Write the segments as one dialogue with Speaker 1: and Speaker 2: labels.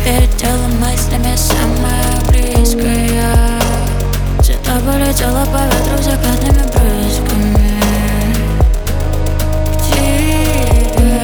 Speaker 1: теперь дело мыслями самое близкое. Где-то полетела по ветру закатными брызгами к тебе.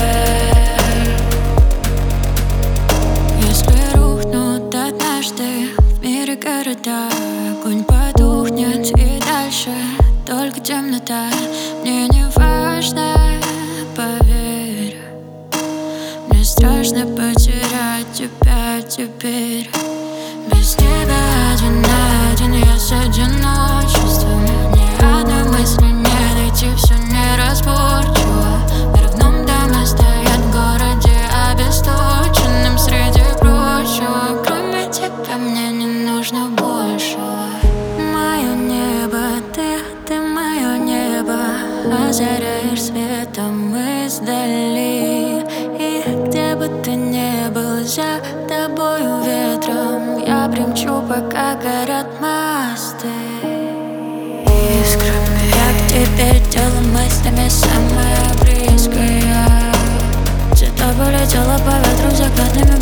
Speaker 1: Если рухнут однажды в мире города, огонь потухнет и дальше только темнота. Мне не важно, поверь, мне страшно потерять тебя теперь. Без тебя один на один я с одиночеством. Ни одной мысли не найти, все неразборчиво. Мир в доме стоят в городе обесточенным среди прочего. Кроме тебя мне не нужно большего. Мое небо, ты мое небо. Озаряешь светом издали. И где бы ты ни был, за тобою ветром я примчу, пока горят мосты искрами. Я к тебе дело мыслями самое близкое. Где-то полетела по ветру закатными